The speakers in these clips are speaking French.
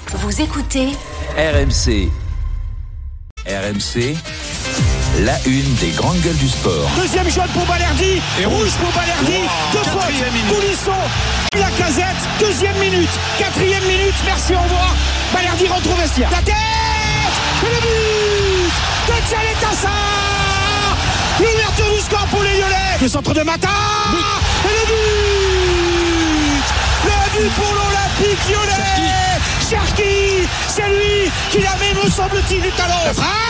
Vous écoutez RMC. RMC, la une des grandes gueules du sport. Deuxième jaune pour Balerdi, et rouge pour Balerdi, deux fautes, Boulisson, la casette, deuxième minute, quatrième minute, merci, au revoir. Balerdi rentre au vestiaire. La tête et le but de Tchaletassa. L'ouverture du score pour les Lyonnais. Le centre de Mata et le but pour l'Olympique Lyonnais. Cherki, c'est lui qui l'amène, me semble-t-il, du talent.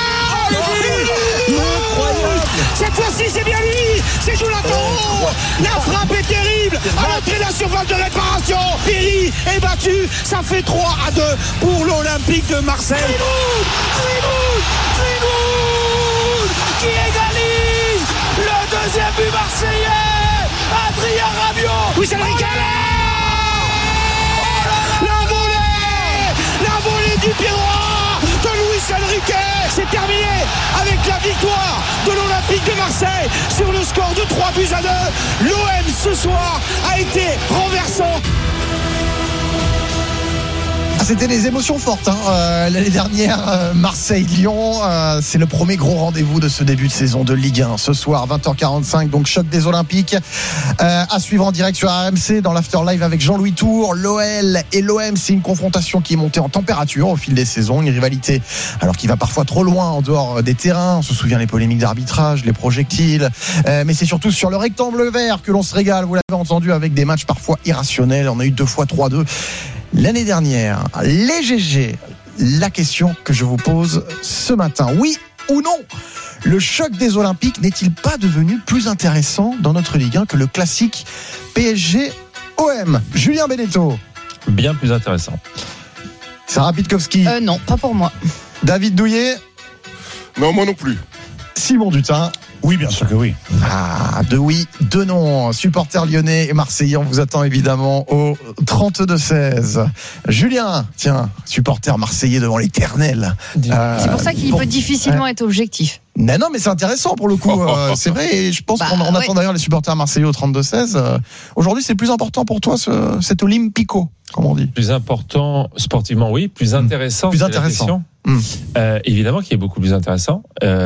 Incroyable. Cette fois-ci, c'est bien lui. C'est Jonathan. La frappe est terrible. À l'entrée de la surface de réparation, Piri est battu. Ça fait 3-2 pour l'Olympique de Marseille. Trimoun qui égalise le deuxième but marseillais. Adrien Rabiot. Oui, c'est le du pied droit de Luis Enrique. C'est terminé avec la victoire de l'Olympique de Marseille sur le score de 3-2. L'OM ce soir a été renversant. C'était des émotions fortes l'année dernière, Marseille-Lyon, c'est le premier gros rendez-vous de ce début de saison de Ligue 1. Ce soir 20h45, donc choc des Olympiques, à suivre en direct sur RMC dans l'After Live avec Jean-Louis Tour. L'OL et l'OM, c'est une confrontation qui est montée en température au fil des saisons, une rivalité alors qui va parfois trop loin en dehors des terrains. On se souvient les polémiques d'arbitrage, les projectiles, mais c'est surtout sur le rectangle vert que l'on se régale, vous l'avez entendu, avec des matchs parfois irrationnels. On a eu 2 fois 3-2 l'année dernière. Les GG, la question que je vous pose ce matin, oui ou non, le choc des Olympiques n'est-il pas devenu plus intéressant dans notre Ligue 1 que le classique PSG-OM? Julien Beneteau. Bien plus intéressant. Sarah Pitkowski. Non, pas pour moi. David Douillet. Non, moi non plus. Simon Dutin. Oui, bien sûr que oui. Ah, 2 oui, 2 non. Supporters lyonnais et marseillais, on vous attend évidemment au 32-16. Julien, tiens, supporter marseillais devant l'éternel. C'est pour ça qu'il peut difficilement être objectif. Non, mais c'est intéressant pour le coup. C'est vrai, et je pense qu'on attend d'ailleurs les supporters marseillais au 32-16. Aujourd'hui, c'est plus important pour toi cet Olympico, comme on dit. Plus important sportivement, oui. Plus intéressant. Plus intéressant. Évidemment qu'il est beaucoup plus intéressant.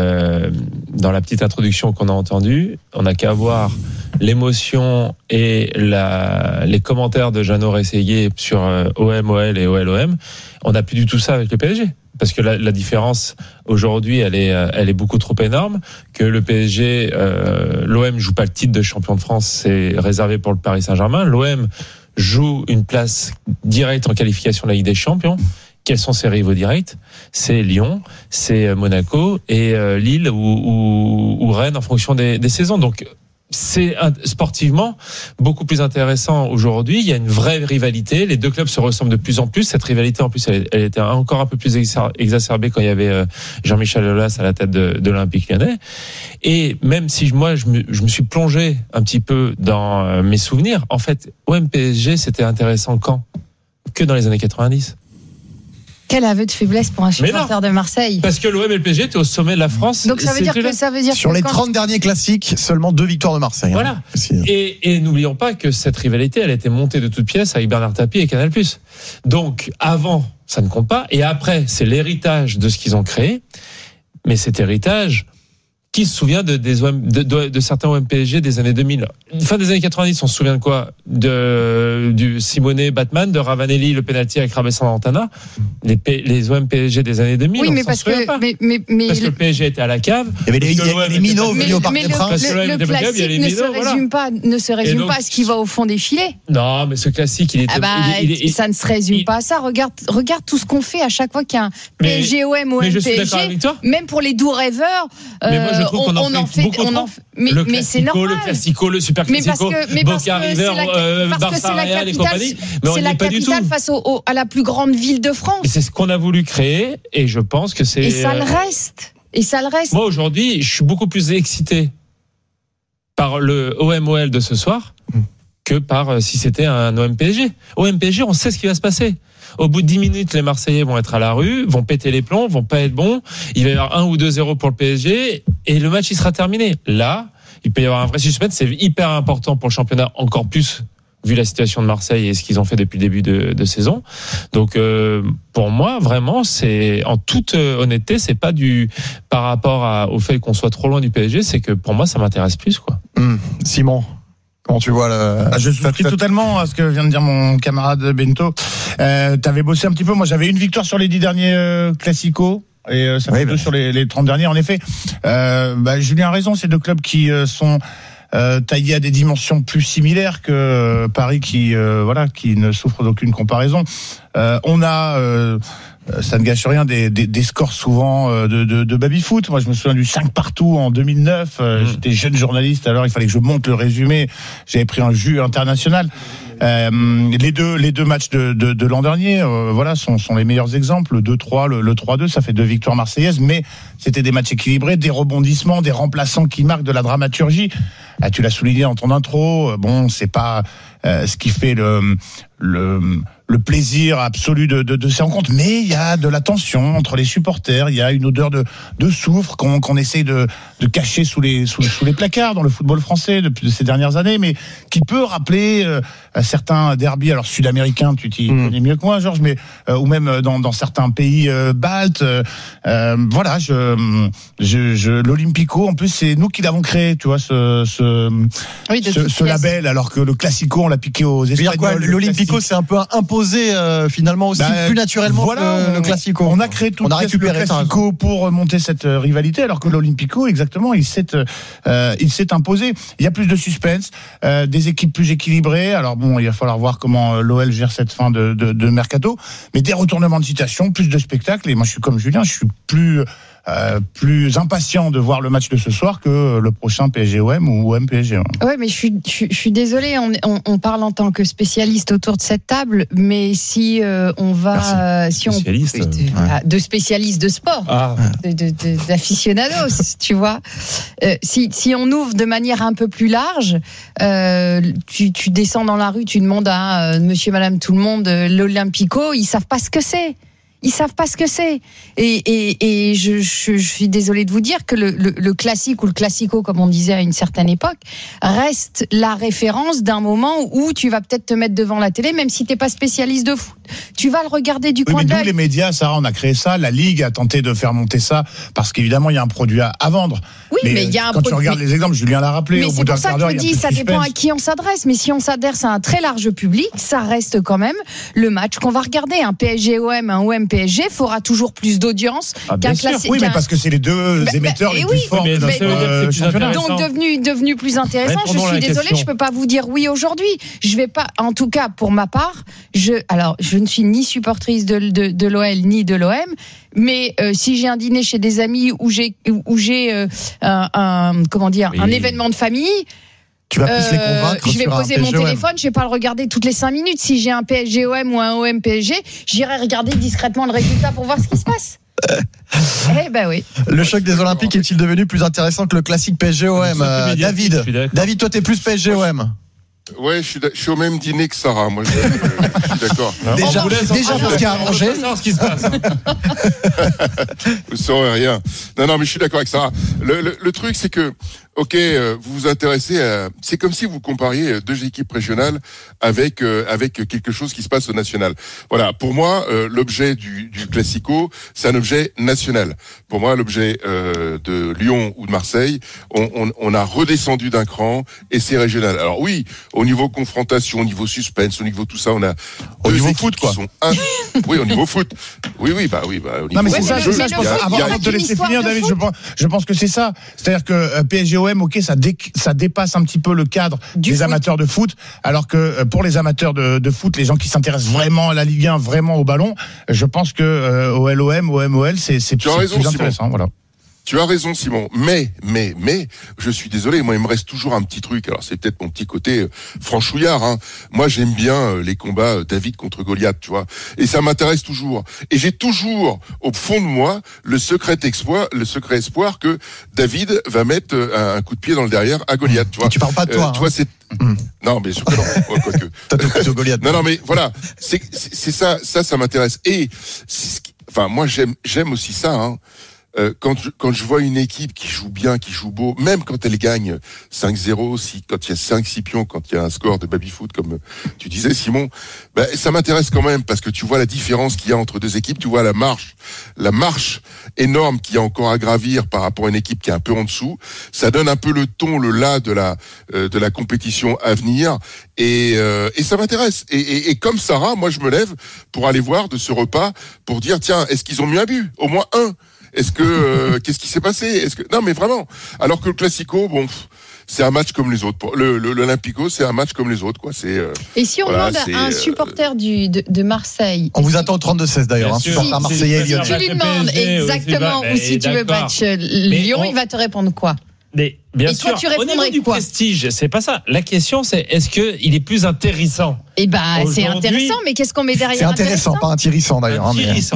Dans la petite introduction qu'on a entendue, on n'a qu'à voir l'émotion et les commentaires de Jeannot Rességuier sur OM, OL et OL-OM. On n'a plus du tout ça avec le PSG. Parce que la différence aujourd'hui, elle est beaucoup trop énorme. Que le PSG, l'OM joue pas le titre de champion de France, c'est réservé pour le Paris Saint-Germain. L'OM joue une place directe en qualification de la Ligue des Champions. Quels sont ses rivaux directs? C'est Lyon, c'est Monaco et Lille ou Rennes en fonction des saisons. Donc c'est sportivement beaucoup plus intéressant aujourd'hui. Il y a une vraie rivalité. Les deux clubs se ressemblent de plus en plus. Cette rivalité, en plus, elle était encore un peu plus exacerbée quand il y avait Jean-Michel Aulas à la tête de l'Olympique Lyonnais. Et même si moi, je me suis plongé un petit peu dans mes souvenirs, en fait, OM-PSG, c'était intéressant quand? Que dans les années 90. Quel aveu de faiblesse pour un supporter de Marseille. Parce que l'OM et le PSG étaient au sommet de la France. Donc ça veut dire sur les 30 derniers classiques, seulement 2 victoires de Marseille. Voilà. Et n'oublions pas que cette rivalité, elle a été montée de toutes pièces avec Bernard Tapie et Canal+. Donc avant, ça ne compte pas. Et après, c'est l'héritage de ce qu'ils ont créé. Mais cet héritage, qui se souvient de certains OM-PSG des années 2000? Fin des années 90, on se souvient de quoi? Du Simonet Batman, de Ravanelli, le penalty avec Rabessa Lantana. Les OM-PSG des années 2000, oui, on mais s'en souvient pas. Parce que le PSG était à la cave. Il y avait les minots venus au Parc des Princes. Le classique ne se résume pas à ce qui va au fond des filets. Non, mais ce classique, ça ne se résume pas à ça. Regarde tout ce qu'on fait à chaque fois qu'il y a un PSG-OM ou un PSG. Même pour les doux rêveurs. Mais moi, je trouve qu'on en fait beaucoup trop. Mais c'est normal. Le classico, le super classico, Boca River, Barça Real et compagnie. Mais on n'y est pas du tout. C'est la capitale face à la plus grande ville de France. Et c'est ce qu'on a voulu créer, et je pense que c'est. Et ça le reste. Moi, aujourd'hui, je suis beaucoup plus excité par le OM-OL de ce soir que par si c'était un OM-PSG. OM-PSG, on sait ce qui va se passer. Au bout de 10 minutes, les Marseillais vont être à la rue, vont péter les plombs, vont pas être bons. Il va y avoir 1 ou 2-0 pour le PSG et le match il sera terminé. Là, il peut y avoir un vrai suspense. C'est hyper important pour le championnat, encore plus vu la situation de Marseille et ce qu'ils ont fait depuis le début de saison. Donc pour moi, vraiment, c'est en toute honnêteté, c'est pas par rapport au fait qu'on soit trop loin du PSG, c'est que pour moi, ça m'intéresse plus, quoi. Simon, comment tu vois je souscris totalement à ce que vient de dire mon camarade Bento. T'avais bossé un petit peu. Moi, j'avais une victoire sur les 10 derniers Classico. Et ça fait 2 sur les 30 derniers. En effet, Julien a raison. C'est 2 clubs qui sont taillés à des dimensions plus similaires que Paris, qui ne souffre d'aucune comparaison. On a ça ne gâche rien des scores souvent de baby-foot. Moi, je me souviens du 5 partout en 2009. J'étais jeune journaliste, alors il fallait que je monte le résumé. J'avais pris un jus international. Les deux matchs de l'an dernier, sont les meilleurs exemples. Le 2-3, le 3-2, ça fait 2 victoires marseillaises, mais c'était des matchs équilibrés, des rebondissements, des remplaçants qui marquent de la dramaturgie. Tu l'as souligné dans ton intro. C'est pas ce qui fait le plaisir absolu de ces rencontres, mais il y a de la tension entre les supporters, il y a une odeur de soufre qu'on essaye de cacher sous les placards dans le football français depuis ces dernières années, mais qui peut rappeler certains derbys, alors sud-américains, tu t'y connais mieux que moi, Georges, mais ou même dans certains pays baltes. L'Olympico, en plus, c'est nous qui l'avons créé, tu vois, ce label, alors que le Classico, on l'a piqué aux Espagnols. L'Olympico, c'est un peu imposé finalement aussi plus naturellement que le Classico. On a créé tout le Classico pour monter cette rivalité, alors que l'Olympico, exactement, il s'est imposé. Il y a plus de suspense, des équipes plus équilibrées. Alors bon, il va falloir voir comment l'OL gère cette fin de mercato, mais des retournements de situation, plus de spectacles. Et moi, je suis comme Julien, je suis plus impatient de voir le match de ce soir que le prochain PSG-OM ou OM-PSG. Ouais, mais je suis désolée, on parle en tant que spécialiste autour de cette table, mais si on va, de spécialistes de sport, d'aficionados, tu vois, si on ouvre de manière un peu plus large, tu descends dans la rue, tu demandes à monsieur, madame, tout le monde, l'Olympico, ils savent pas ce que c'est. Ils savent pas ce que c'est. Et je suis désolée de vous dire que le classique ou le classico, comme on disait à une certaine époque, reste la référence d'un moment où tu vas peut-être te mettre devant la télé, même si t'es pas spécialiste de foot. Tu vas le regarder du coin de l'œil. Nous, les médias, Sarah, on a créé ça. La Ligue a tenté de faire monter ça parce qu'évidemment, il y a un produit à vendre. Oui, mais il y a un produit. Quand tu regardes les exemples, Julien l'a rappelé. Mais c'est pour ça que je dis, ça dépend à qui on s'adresse. Mais si on s'adresse à un très large public, ça reste quand même le match qu'on va regarder. Un PSG-OM, un OM-PSG fera toujours plus d'audience qu'un classique. Oui, mais parce que c'est les deux émetteurs les plus forts de notre championnat. Donc devenu plus intéressant. Je suis désolée, je peux pas vous dire oui aujourd'hui. Je vais pas, en tout cas pour ma part, je ne suis ni supportrice de l'OL ni de l'OM, mais si j'ai un dîner chez des amis où j'ai un événement de famille, tu vas plus les convaincre. Je vais poser mon téléphone, je vais pas le regarder toutes les 5 minutes. Si j'ai un PSG-OM ou un OM-PSG, j'irai regarder discrètement le résultat pour voir ce qui se passe. Oui. Le choc des Olympiques est-il devenu plus intéressant que le classique PSG-OM? David, toi t'es plus PSG-OM? Ouais, je suis au même dîner que Sarah. Moi, je suis d'accord. Déjà parce qu'il y a à manger. Ce qui se passe. Vous saurez rien. Non, mais je suis d'accord avec Sarah. Le truc, c'est que, vous vous intéressez à, c'est comme si vous compariez 2 équipes régionales avec quelque chose qui se passe au national. Voilà. Pour moi, l'objet du Classico, c'est un objet national. Pour moi, l'objet de Lyon ou de Marseille, on a redescendu d'un cran et c'est régional. Alors oui, au niveau confrontation, au niveau suspense, au niveau tout ça, on a au niveau foot, quoi. Oui, au niveau foot. Oui, au niveau non, mais c'est ça, avant de te laisser finir, David, je pense que c'est ça. C'est-à-dire que PSG-OM, ça dépasse un petit peu le cadre des amateurs de foot, alors que pour les amateurs de foot, les gens qui s'intéressent vraiment à la Ligue 1, vraiment au ballon, je pense que OL-OM, OM-OL, c'est plus intéressant. Voilà. Tu as raison, Simon. Mais, je suis désolé. Moi, il me reste toujours un petit truc. Alors, c'est peut-être mon petit côté franchouillard, hein. Moi, j'aime bien les combats David contre Goliath, tu vois. Et ça m'intéresse toujours. Et j'ai toujours, au fond de moi, le secret espoir que David va mettre un coup de pied dans le derrière à Goliath, tu vois. Et tu parles pas de toi. Tu vois, c'est... Non, mais sûr que non. Quoique. T'as tout plutôt Goliath. Non, mais voilà. C'est ça m'intéresse. Et, moi, j'aime aussi ça, hein. quand je vois une équipe qui joue bien, qui joue beau, même quand elle gagne 5-0, quand il y a 5-6 pions, quand il y a un score de baby-foot, comme tu disais, Simon, ça m'intéresse quand même, parce que tu vois la différence qu'il y a entre deux équipes, tu vois la marche énorme qu'il y a encore à gravir par rapport à une équipe qui est un peu en dessous. Ça donne un peu le ton, le là de la compétition à venir, et ça m'intéresse. Et comme Sarah, moi je me lève pour aller voir de ce repas, pour dire, tiens, est-ce qu'ils ont mis un but? Au moins un. Est-ce que qu'est-ce qui s'est passé? Non, mais vraiment. Alors que le Classico, c'est un match comme les autres. L'Olympico, c'est un match comme les autres, quoi. Et si on demande à un supporter de Marseille, on vous attend au 32-16 d'ailleurs, un supporter marseillais et lyonnais. Si tu lui demandes exactement où si tu veux battre Lyon, il va te répondre quoi? Mais bien et sûr, toi, tu au niveau du quoi? prestige, c'est pas ça. La question, c'est est-ce qu'il est plus intéressant? C'est intéressant, mais qu'est-ce qu'on met derrière? C'est intéressant, pas intéressant d'ailleurs. Intéressant.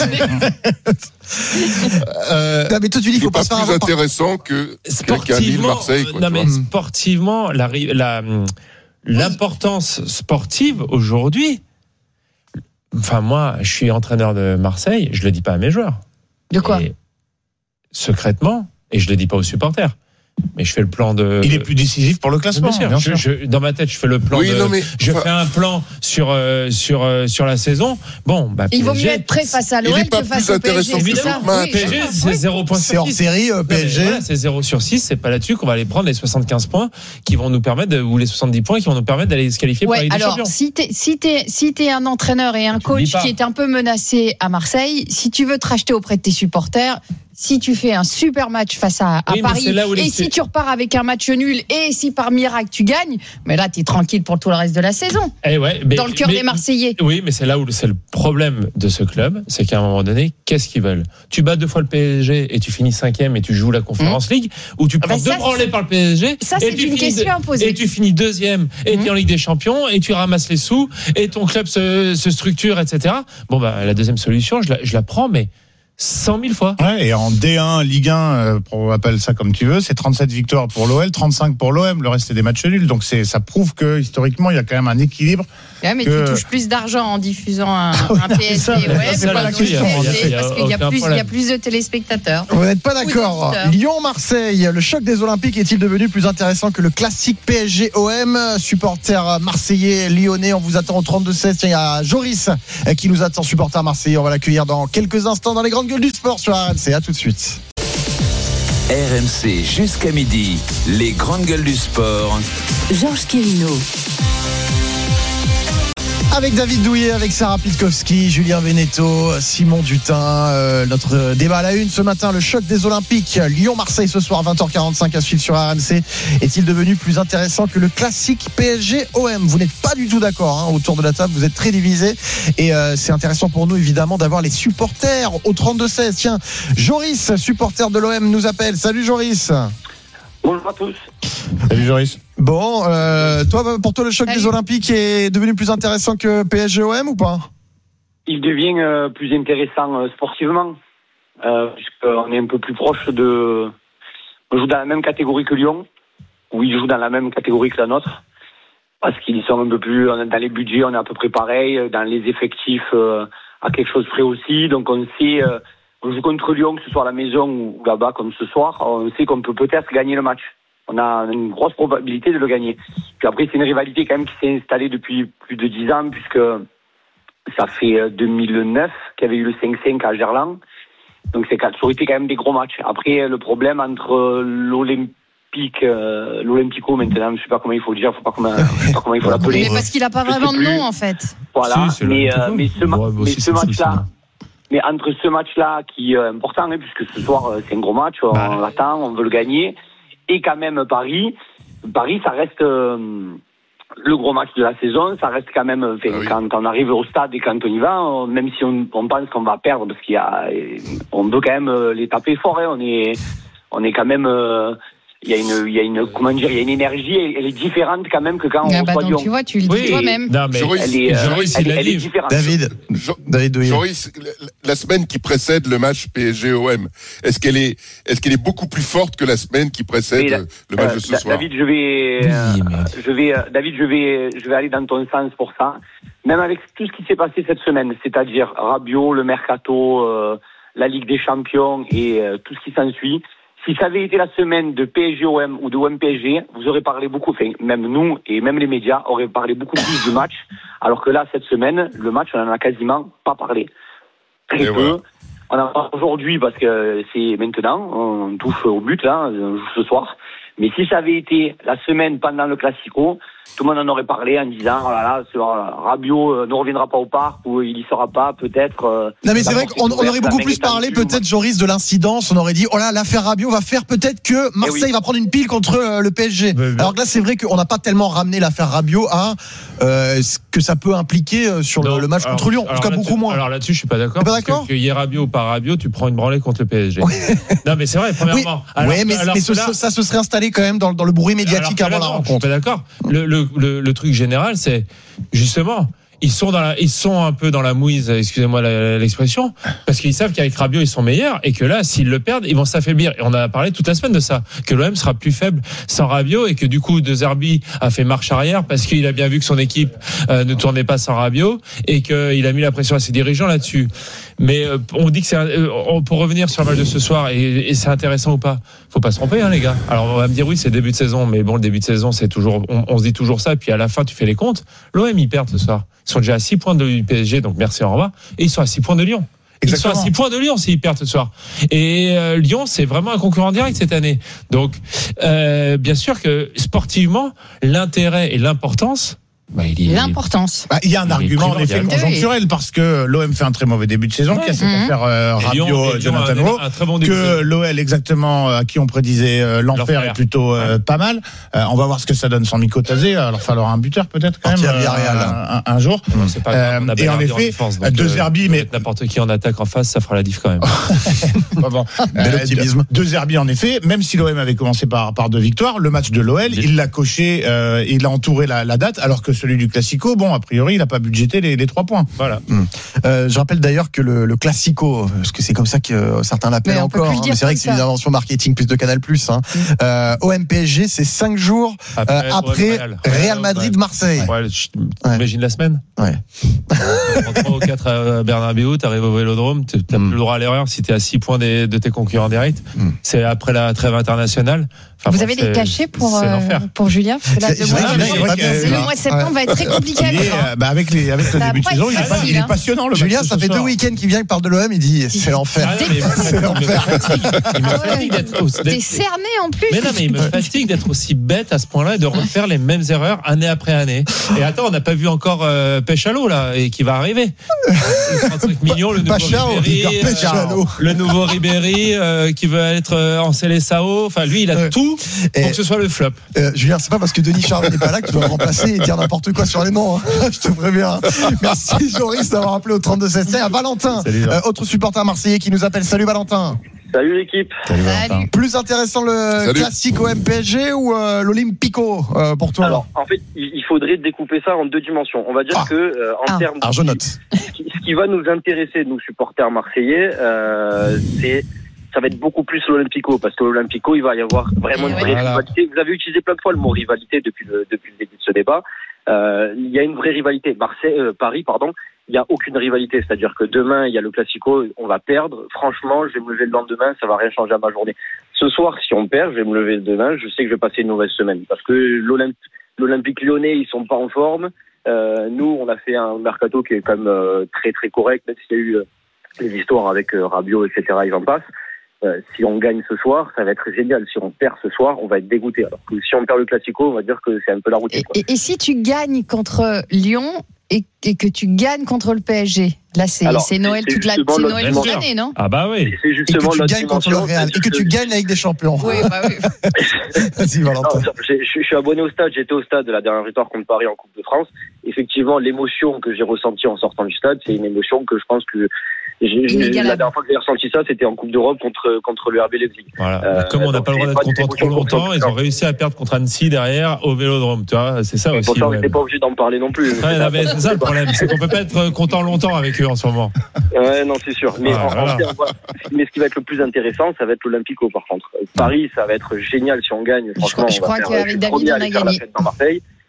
Mais toi, tu dis, il faut pas faire plus intéressant que sportivement, Marseille. Quoi, mais sportivement, l'importance sportive aujourd'hui. Enfin, moi, je suis entraîneur de Marseille. Je le dis pas à mes joueurs. De quoi? Secrètement. Et je le dis pas aux supporters. Mais je fais le plan de. Il est plus décisif pour le classement. Bien sûr. Dans ma tête, je fais le plan. Je fais un plan sur la saison. Il vaut mieux être prêt face à l'OL que face au PSG. PSG, c'est 0 points sur 6. C'est hors série, PSG. Voilà, c'est 0 sur 6. C'est pas là-dessus qu'on va aller prendre les 75 points qui vont nous permettre, ou les 70 points qui vont nous permettre d'aller se qualifier pour la Ligue des Champions. Si t'es un entraîneur et un coach qui est un peu menacé à Marseille, si tu veux te racheter auprès de tes supporters, si tu fais un super match face à Paris, et si tu repars avec un match nul, et si par miracle tu gagnes, mais là t'es tranquille pour tout le reste de la saison. Dans le cœur des Marseillais. Oui, mais c'est là où c'est le problème de ce club, c'est qu'à un moment donné, qu'est-ce qu'ils veulent? Tu bats 2 fois le PSG et tu finis 5e et tu joues la Conference League, ou tu prends 2 branlées par le PSG. Ça, c'est une question à poser. Et tu finis 2e et tu es en Ligue des Champions et tu ramasses les sous et ton club se structure, etc. La deuxième solution, je la prends, mais 100 000 fois. Ouais, et en D1, Ligue 1, on appelle ça comme tu veux, c'est 37 victoires pour l'OL, 35 pour l'OM, le reste c'est des matchs nuls. Donc ça prouve que historiquement, il y a quand même un équilibre. Ouais, mais tu touches plus d'argent en diffusant un PSG. C'est pas la question. Parce qu'il y a plus de téléspectateurs. Vous n'êtes pas d'accord? Lyon-Marseille, le choc des Olympiques est-il devenu plus intéressant que le classique PSG-OM? Supporter marseillais, lyonnais, on vous attend au 32-16. Tiens, il y a Joris qui nous attend, supporter marseillais. On va l'accueillir dans quelques instants dans les grandes gueules du sport sur RMC. À tout de suite. RMC jusqu'à midi, les grandes gueules du sport. Georges Quirino. Avec David Douillet, avec Sarah Pitkowski, Julien Veneto, Simon Dutin. Notre débat à la une ce matin, le choc des Olympiques. Lyon-Marseille ce soir, 20h45 à suivre sur RMC. Est-il devenu plus intéressant que le classique PSG-OM? Vous n'êtes pas du tout d'accord autour de la table, vous êtes très divisés. Et c'est intéressant pour nous évidemment d'avoir les supporters au 32-16. Tiens, Joris, supporter de l'OM, nous appelle. Salut Joris. Bonjour à tous. Salut Joris. Bon, pour toi, le choc des Olympiques est devenu plus intéressant que PSG-OM ou pas? Il devient plus intéressant sportivement, puisqu'on est un peu plus proche de... On joue dans la même catégorie que Lyon, ou ils jouent dans la même catégorie que la nôtre, parce qu'ils sont un peu plus... Dans les budgets, on est à peu près pareil, dans les effectifs, à quelque chose près aussi, donc on sait... on joue contre Lyon, que ce soit à la maison ou là-bas, comme ce soir, on sait qu'on peut peut-être gagner le match. On a une grosse probabilité de le gagner. Puis après, c'est une rivalité quand même qui s'est installée depuis plus de 10 ans, puisque ça fait 2009 qu'il y avait eu le 5-5 à Gerland. Donc ça aurait été quand même des gros matchs. Après, le problème entre l'Olympico maintenant, je sais pas comment il faut le dire, je sais pas comment il faut l'appeler. Mais parce qu'il a pas vraiment de nom en fait. Voilà, mais ce match-là. Mais entre ce match-là qui est important, puisque ce soir c'est un gros match, on l'attend, on veut le gagner, et quand même Paris, ça reste le gros match de la saison, ça reste quand même, quand on arrive au stade et quand on y va, même si on pense qu'on va perdre, parce on veut quand même les taper fort, on est quand même... Il y a une énergie, elle est différente quand même que quand on reçoit Lyon. Tu vois, tu le dis toi-même. Non, mais elle est différente. David Joris, la semaine qui précède le match PSG-OM, est-ce qu'elle est beaucoup plus forte que la semaine qui précède le match de ce soir? David, je vais aller dans ton sens pour ça. Même avec tout ce qui s'est passé cette semaine, c'est-à-dire Rabiot, le mercato, la Ligue des Champions et tout ce qui s'ensuit. Si ça avait été la semaine de PSG-OM ou de OM-PSG, vous aurez parlé beaucoup, enfin, même nous et même les médias auraient parlé beaucoup plus du match, alors que là, cette semaine, le match, on en a quasiment pas parlé. Très peu. Voilà. On en parle aujourd'hui parce que c'est maintenant, on touche au but, là, on joue ce soir. Mais si ça avait été la semaine pendant le Classico, tout le monde en aurait parlé en disant oh là là, Rabiot ne reviendra pas au parc ou il y sera pas peut-être. Non mais c'est vrai qu'on aurait beaucoup plus parlé peut-être Joris de l'incidence. On aurait dit oh là l'affaire Rabiot va faire peut-être que Marseille va prendre une pile contre le PSG. Alors que là c'est vrai qu'on n'a pas tellement ramené l'affaire Rabiot à ce que ça peut impliquer sur le match contre Lyon. En tout cas beaucoup moins. Alors là-dessus je suis pas d'accord. Parce que y ait Rabiot ou pas Rabiot, tu prends une branlée contre le PSG. Non mais c'est vrai. Premièrement. Oui, mais ça se serait installé quand même dans le bruit médiatique avant la rencontre. Je suis pas d'accord. Le truc général, c'est justement, ils sont un peu dans la mouise, excusez-moi l'expression, parce qu'ils savent qu'avec Rabiot ils sont meilleurs et que là, s'ils le perdent, ils vont s'affaiblir. Et on a parlé toute la semaine de ça, que l'OM sera plus faible sans Rabiot et que du coup, De Zerbi a fait marche arrière parce qu'il a bien vu que son équipe ne tournait pas sans Rabiot et qu'il a mis la pression à ses dirigeants là-dessus. Mais on dit que pour revenir sur le match de ce soir et c'est intéressant ou pas, faut pas se tromper les gars. Alors on va me dire oui c'est le début de saison, mais bon le début de saison c'est toujours on se dit toujours ça et puis à la fin tu fais les comptes. L'OM ils perdent ce soir. Ils sont déjà à 6 points du PSG donc merci au revoir et ils sont à 6 points de Lyon. Exactement. Ils sont à 6 points de Lyon s'ils perdent ce soir. Et Lyon c'est vraiment un concurrent direct cette année. Donc bien sûr que sportivement l'intérêt et l'importance l'importance. Il y a un argument en effet conjoncturel parce que l'OM fait un très mauvais début de saison, qu'il y a cette affaire Rabiot, Jonathan Rowe, que l'OL exactement à qui on prédisait l'enfer est plutôt pas mal. On va voir ce que ça donne sans Miko Tazé. Alors falloir un buteur peut-être quand même un jour. Et en effet, De Zerbi, mais n'importe qui en attaque en face, ça fera la diff quand même. De Zerbi en effet, même si l'OM avait commencé par 2 victoires, le match de l'OL, il l'a coché, il a entouré la date, alors que celui du Classico, bon, a priori, il n'a pas budgété les 3 points. Voilà. Je rappelle d'ailleurs que le Classico, parce que c'est comme ça que certains l'appellent encore, mais c'est vrai que c'est une invention marketing plus de Canal+. OM PSG, c'est 5 jours après Real Madrid-Marseille. Imagine la semaine. Ouais. En 3 ou 4 à Bernabéu, t'arrives au Vélodrome, t'as plus le droit à l'erreur si t'es à 6 points de tes concurrents directs. C'est après la trêve internationale. Enfin, vous avez des cachets pour Julien parce que là, le mois de septembre va être très compliqué. Avec le début de saison, il est passionnant. Julien, ça fait 2 week-ends qu'il vient, qu'il parle de l'OM, il dit c'est l'enfer. C'est l'enfer. Il me fatigue d'être. T'es cerné en plus. Mais non, mais il me fatigue d'être aussi bête à ce point-là et de refaire les mêmes erreurs année après année. Et attends, on n'a pas vu encore Péchalo là et qui va arriver. 35 millions, le nouveau Ribéry, le nouveau Ribéry qui veut être en Seleção. Enfin, lui, il a tout pour que ce soit le flop. Julien, c'est pas parce que Denis Charvet n'est pas là que tu vas le remplacer et dire n'importe quoi sur les noms. Je te préviens. Merci Joris d'avoir appelé au 32-16. À Valentin, autre supporter marseillais qui nous appelle. Salut Valentin. Salut l'équipe. Salut. Plus intéressant le Classico MPSG ou l'Olympico pour toi? Alors, en fait, il faudrait découper ça en 2 dimensions. On va dire que en termes je note. Ce qui va nous intéresser, nous supporters marseillais, ça va être beaucoup plus l'Olympico, parce que l'Olympico, il va y avoir vraiment une vraie rivalité. Vous avez utilisé plein de fois le mot rivalité depuis le début de ce débat. Il y a une vraie rivalité. Paris, il n'y a aucune rivalité. C'est-à-dire que demain, il y a le Classico, on va perdre. Franchement, je vais me lever le lendemain, ça va rien changer à ma journée. Ce soir, si on perd, je vais me lever demain, je sais que je vais passer une mauvaise semaine. Parce que l'Olympique Lyonnais, ils sont pas en forme. Nous, on a fait un mercato qui est quand même très très correct, même s'il y a eu les histoires avec Rabiot, etc. Ils en passent. Si on gagne ce soir, ça va être génial. Si on perd ce soir, on va être dégoûté. Alors que si on perd le Classico, on va dire que c'est un peu la routine. Et si tu gagnes contre Lyon et que tu gagnes contre le PSG, là c'est Noël toute l'année, non? Ah bah oui. C'est justement et que tu gagnes contre le Real et que tu gagnes avec des champions. Oui, bah oui. Vas-y Valentin. Je suis abonné au stade. J'étais au stade de la dernière victoire contre Paris en Coupe de France. Effectivement, l'émotion que j'ai ressentie en sortant du stade, c'est une émotion que je pense que la dernière fois que j'ai ressenti ça, c'était en Coupe d'Europe contre le RB Leipzig. Voilà. Comme on n'a pas le droit d'être content trop longtemps, ils ont réussi à perdre contre Annecy derrière au Vélodrome. Tu vois, c'est ça aussi. Pour ça, on n'était pas obligé d'en parler non plus. C'est ça le problème, c'est qu'on peut pas être content longtemps avec eux en ce moment. Ouais, non, c'est sûr. Mais mais ce qui va être le plus intéressant, ça va être l'Olympico par contre. Paris, ça va être génial si on gagne. Franchement, je crois qu'avec David, on a gagné. Dans Marseille.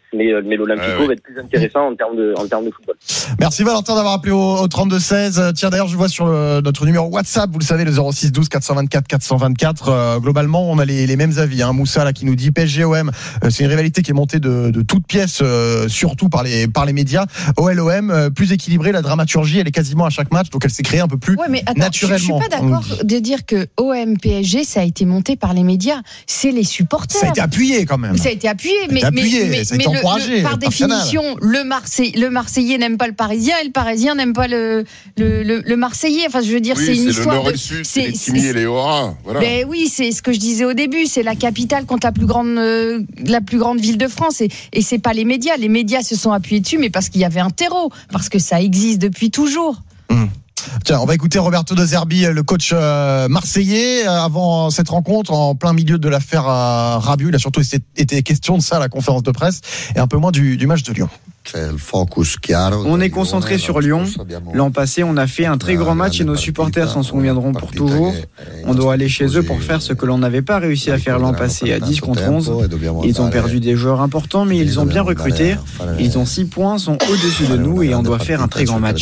Mais l'Olympico va être plus intéressant en termes de football. Merci Valentin d'avoir appelé au 32-16. Tiens, d'ailleurs, je vois sur notre numéro WhatsApp, vous le savez, le 06 12 424 424. Globalement, on a les mêmes avis. Moussa là qui nous dit PSG-OM, c'est une rivalité qui est montée de toutes pièces, surtout par les médias. OL-OM, plus équilibré, la dramaturgie, elle est quasiment à chaque match, donc elle s'est créée un peu plus naturellement. Je suis pas d'accord de dire que OM-PSG, ça a été monté par les médias. C'est les supporters. Ça a été appuyé quand même. Ça a été appuyé, mais par définition, le Marseillais n'aime pas le Parisien et le Parisien n'aime pas le Marseillais. Enfin, je veux dire, c'est une histoire. Le nord et le sud, c'est les Timi et les Ora. Voilà. Ben oui, c'est ce que je disais au début. C'est la capitale contre la plus grande ville de France. Et c'est pas les médias. Les médias se sont appuyés dessus, mais parce qu'il y avait un terreau, parce que ça existe depuis toujours. Tiens, on va écouter Roberto De Zerbi, le coach marseillais, avant cette rencontre, en plein milieu de l'affaire Rabiot. Il a surtout été question de ça à la conférence de presse et un peu moins du match de Lyon. On est concentré sur Lyon. L'an passé, on a fait un très grand match et nos supporters s'en souviendront pour toujours. On doit aller chez eux pour faire ce que l'on n'avait pas réussi à faire l'an passé à 10 contre 11. Ils ont perdu des joueurs importants, mais ils ont bien recruté. Ils ont 6 points, sont au-dessus de nous et on doit faire un très grand match.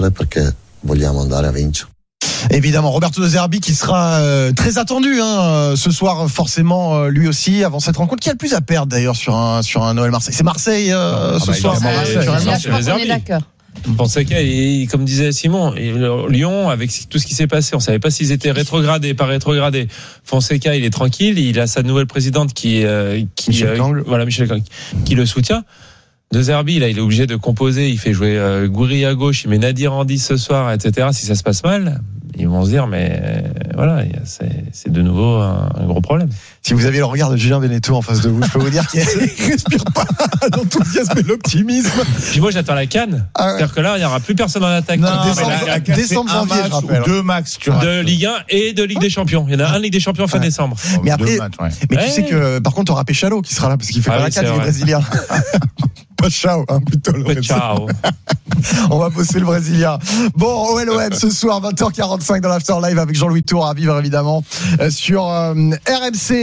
Évidemment, Roberto De Zerbi qui sera très attendu ce soir, forcément, lui aussi, avant cette rencontre. Qui a le plus à perdre d'ailleurs sur un OL Marseille? C'est Marseille ce soir. Je crois qu'on est d'accord. Fonseca, comme disait Simon, Lyon, avec tout ce qui s'est passé, on ne savait pas s'ils étaient rétrogradés, pas rétrogradés. Fonseca, il est tranquille, il a sa nouvelle présidente Michel Kang, qui le soutient. De Zerbi, là, il est obligé de composer. Il fait jouer Gouiri à gauche, il met Nadir Andy ce soir, etc. Si ça se passe mal, ils vont se dire, mais voilà, c'est de nouveau un gros problème. Si vous aviez le regard de Julien Beneteau en face de vous, je peux vous dire qu'il ne respire pas l'enthousiasme et l'optimisme. Puis moi, j'attends la CAN. C'est-à-dire que là, il n'y aura plus personne en attaque. Décembre, janvier, je rappelle. 2 max. De Ligue 1 et de Ligue des Champions. Il y en a un Ligue des Champions fin décembre. Mais après, tu sais que, par contre, tu auras Péchalo qui sera là parce qu'il fait pas la CAN, il est brésilien. Pas ciao, plutôt. Ciao. On va bosser le Brésilien. Bon, OL-OM ce soir, 20h45 dans l'After Live avec Jean-Louis Tour à vivre évidemment sur RMC.